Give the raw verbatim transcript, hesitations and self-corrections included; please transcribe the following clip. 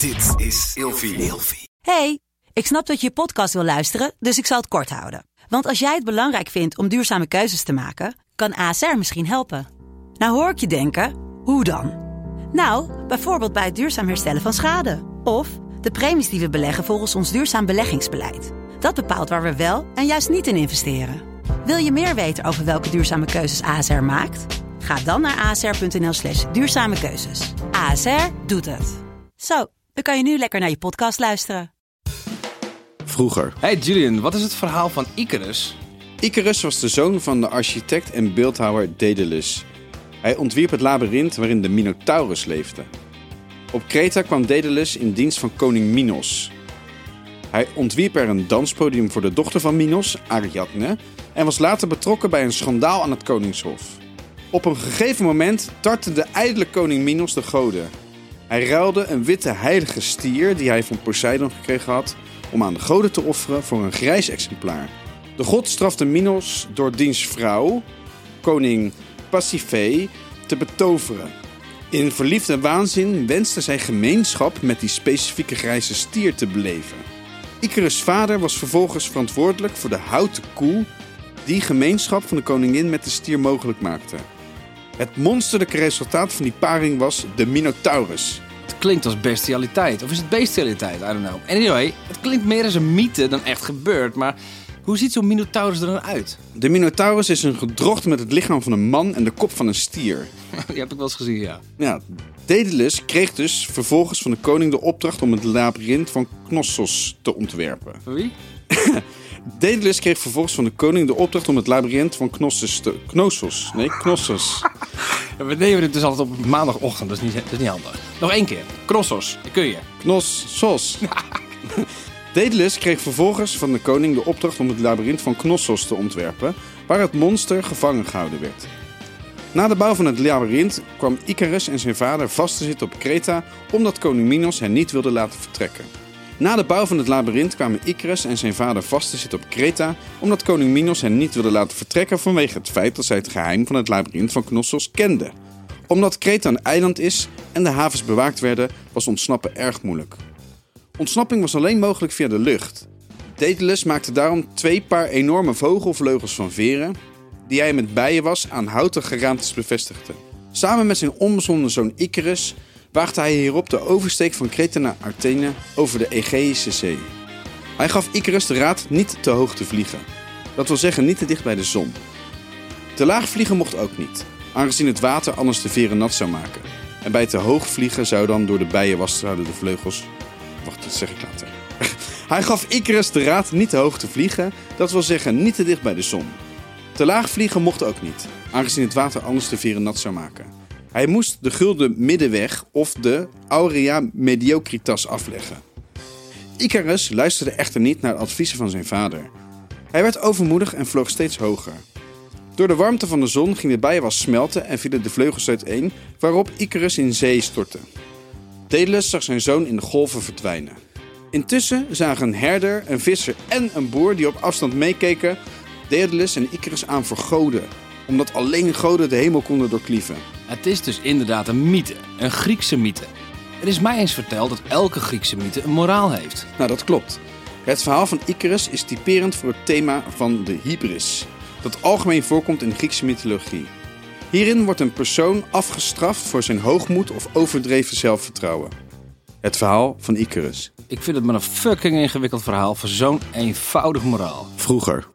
Dit is Ilfie. Hey, ik snap dat je je podcast wil luisteren, dus ik zal het kort houden. Want als jij het belangrijk vindt om duurzame keuzes te maken, kan A S R misschien helpen. Nou hoor ik je denken, hoe dan? Nou, bijvoorbeeld bij het duurzaam herstellen van schade. Of de premies die we beleggen volgens ons duurzaam beleggingsbeleid. Dat bepaalt waar we wel en juist niet in investeren. Wil je meer weten over welke duurzame keuzes A S R maakt? Ga dan naar asr.nl slash duurzame keuzes. A S R doet het. Zo, dan kan je nu lekker naar je podcast luisteren. Vroeger. Hey Julian, wat is het verhaal van Icarus? Icarus was de zoon van de architect en beeldhouwer Daedalus. Hij ontwierp het labyrint waarin de Minotaurus leefde. Op Kreta kwam Daedalus in dienst van koning Minos. Hij ontwierp er een danspodium voor de dochter van Minos, Ariadne, en was later betrokken bij een schandaal aan het koningshof. Op een gegeven moment tartte de ijdele koning Minos de goden. Hij ruilde een witte heilige stier die hij van Poseidon gekregen had om aan de goden te offeren voor een grijs exemplaar. De god strafte Minos door diens vrouw, koning Pasiphae, te betoveren. In verliefde waanzin wenste zij gemeenschap met die specifieke grijze stier te beleven. Icarus' vader was vervolgens verantwoordelijk voor de houten koe die gemeenschap van de koningin met de stier mogelijk maakte. Het monsterlijke resultaat van die paring was de Minotaurus. Het klinkt als bestialiteit. Of is het bestialiteit? I don't know. Anyway, het klinkt meer als een mythe dan echt gebeurd. Maar hoe ziet zo'n Minotaurus er dan uit? De Minotaurus is een gedrocht met het lichaam van een man en de kop van een stier. Die heb ik wel eens gezien, ja. Ja, Daedalus kreeg dus vervolgens van de koning de opdracht om het labyrint van Knossos te ontwerpen. Voor wie? Daedalus kreeg vervolgens van de koning de opdracht om het labyrint van Knossos te... Knossos? Nee, Knossos. Ja, we nemen het dus altijd op maandagochtend, dat is niet, dat is niet handig. Nog één keer. Knossos, dat kun je. Knossos. Daedalus kreeg vervolgens van de koning de opdracht om het labyrint van Knossos te ontwerpen, waar het monster gevangen gehouden werd. Na de bouw van het labyrint kwam Icarus en zijn vader vast te zitten op Kreta, omdat koning Minos hen niet wilde laten vertrekken. Na de bouw van het labyrint kwamen Icarus en zijn vader vast te zitten op Kreta, omdat koning Minos hen niet wilde laten vertrekken vanwege het feit dat zij het geheim van het labyrint van Knossos kenden. Omdat Kreta een eiland is en de havens bewaakt werden, was ontsnappen erg moeilijk. Ontsnapping was alleen mogelijk via de lucht. Daedalus maakte daarom twee paar enorme vogelvleugels van veren, die hij met bijenwas aan houten geraamtes bevestigde. Samen met zijn onbezonnen zoon Icarus waagde hij hierop de oversteek van Kreta naar Athene over de Egeïsche Zee. Hij gaf Icarus de raad niet te hoog te vliegen. Dat wil zeggen niet te dicht bij de zon. Te laag vliegen mocht ook niet, aangezien het water anders de veren nat zou maken. En bij te hoog vliegen zou dan door de bijenwas zouden de vleugels... Wacht, dat zeg ik later. Hij gaf Icarus de raad niet te hoog te vliegen, dat wil zeggen niet te dicht bij de zon. Te laag vliegen mocht ook niet, aangezien het water anders de veren nat zou maken. Hij moest de gulden middenweg of de aurea mediocritas afleggen. Icarus luisterde echter niet naar de adviezen van zijn vader. Hij werd overmoedig en vloog steeds hoger. Door de warmte van de zon ging de bijenwas smelten en vielen de vleugels uiteen, waarop Icarus in zee stortte. Daedalus zag zijn zoon in de golven verdwijnen. Intussen zagen een herder, een visser en een boer die op afstand meekeken Daedalus en Icarus aan voor goden, omdat alleen goden de hemel konden doorklieven. Het is dus inderdaad een mythe, een Griekse mythe. Er is mij eens verteld dat elke Griekse mythe een moraal heeft. Nou, dat klopt. Het verhaal van Icarus is typerend voor het thema van de hybris, dat algemeen voorkomt in de Griekse mythologie. Hierin wordt een persoon afgestraft voor zijn hoogmoed of overdreven zelfvertrouwen. Het verhaal van Icarus. Ik vind het maar een fucking ingewikkeld verhaal voor zo'n eenvoudig moraal. Vroeger.